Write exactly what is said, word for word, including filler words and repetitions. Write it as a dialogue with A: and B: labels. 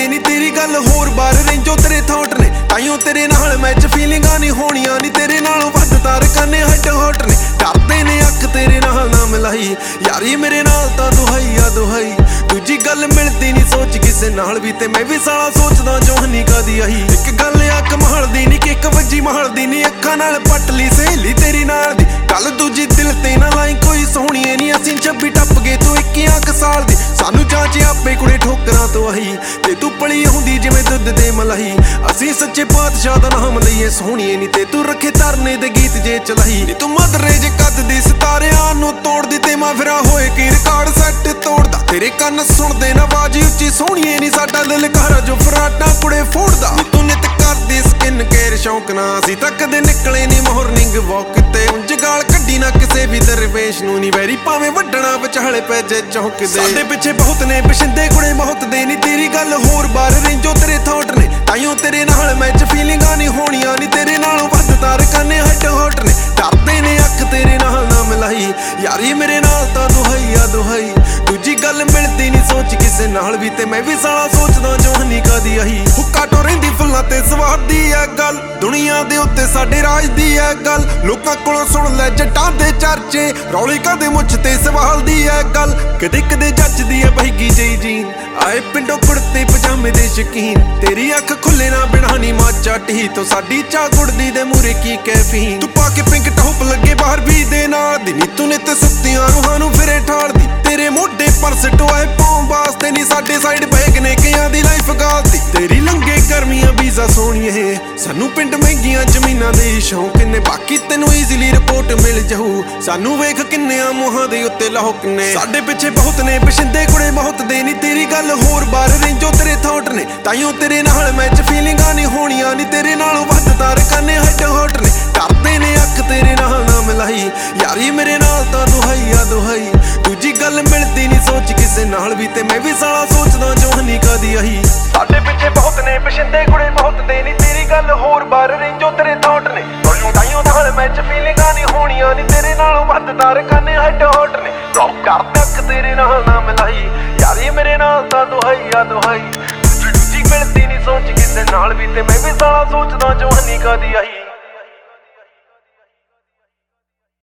A: संभलदे नी तेरी गल होर बार रेंजो तेरे थॉट ने ताइयों तेरे नाल मैच फीलिंगां नहीं होनियां नी तेरे नालों वध तार कने हेड हॉट ने डरदे ने अख तेरे नाल ना मिलाई यारी मेरे नाल तां दुहाई आ दुहाई दूजी गल मिलदी नी सोच किसे नाल भी ते मैं भी साला सोचदा जोहनी कादी आई एक गल आ कमाल दी नी कि एक वजी महल दी नी अखां नाल पट ली सहेली तेरी नाल दी गल दूजी दिल ते ना लाई कोई सोहणीए नी असीं छब्बी टप गए तू इक्कियां क साल दी सानू चाचे आपे कुड़े ठोकरां तो आई ते तू पली हुंदी जिवें दुध ते मलाई असीं सच्चे पातशाह दा नाम लईए सोहणीए नी ते तू रखे तरने दे गीत जे चलाई नी तू मदरे जे कद दी सितारियां नू तोड़ दी ते मां फिरा होए की रिकॉर्ड सैट तोड़दा तेरे कंन सुणदे ना आवाज उच्ची सोहणीए नी साडा दिल घरा जो फराटा कुड़े फोड़दा तू नित करदी स्किन केयर शौक ना असीं तक दे निकले नी मॉर्निंग वॉक ते उंज गाल कड्डी ना किसे भी दरवेश नू नी वैरी भावें वड्डਣਾ विचाले पै जे चौंकदे साडे पिछे बहुत ने बशिंदे कुड़े बहुत दे नी तेरी गल होर बार रेंजो तेरे थॉट ने ताइयों तेरे नाल मैच फीलिंगां नहीं होनियां नी तेरे नालों वध तार कने हेड हॉट ने डरदे ने अख तेरे नाल ना मिलाई यारी मेरे नाल तां दुहाई आ दुहाई दूजी गल मिलदी नी सोच किसे नाल भी ते मैं भी साला सोचदा जोहनी कादी आई हुक्का टो रहिंदी फुल्लां ते सवाद दी ऐ गल दुनिया दे उत्ते साडे राज दी ऐ गल लोकां कोलों सुण ले जट्टां दे चर्चे रौली कादे मुੱਛ ते सवाल दी ऐ गल कदे कदे जचदी ऐ बहिगी जई जीन आए पिंडों कुड़ते पजामे दे शकीन तेरी अख खुले ना बिनानी माचा टी तो साडी चा गुड़दी दे मूरे की कैफीन तू पाके पिंक टॉप लगे बाहर भी दे ना दिनी तू ने ते सुत्तियां रूहां नू फिरे ठाड़ दी तेरे मोढे परस टोए पाउं वास्ते नी साडे साइड बैग ने कियां दी लाइफ गालती तेरी लंघे गर्मियां वीजा सोहणीए सानू पिंड महंगियां जमीनां दे शौक ने बाकी तैनू ईजीली रिपोर्ट मिल जाऊ सानू वेख किन्नियां मुहां दे उत्ते लौक ने साडे पिछे बहुत ने बशिंदे कुड़े बहुत दे नी तेरी गल होर बार रेंजो तेरे थॉट ने ताइयों तेरे नाल मैच फीलिंगां नहीं होनियां नी तेरे नालों वध तार कने हेड हॉट ने डरदे ने अख तेरे नाल ना मिलाई यारी मेरे नाल तां दुहाई आ दुहाई दूजी गल मिलदी नी सोच किसे नाल भी ते मैं भी साला सोचदा जोहनी कादी आई साडे पिछे बहुत ने बशिंदे कुड़े बहुत दे नी तेरी गल होर बार रेंजो तेरे थॉट ने ताइयों नाल मैच फीलिंगां नहीं होनियां नी तेरे नालों वध तार कने हेड हॉट ने डरदे अख तेरे नाल ना मिलाई यारी मेरे नाल तां दुहाई आ दुहाई दूजी मिलदी नी सोच किसे नाल भी ते मैं भी साला सोचदा जोहनी कादी आई।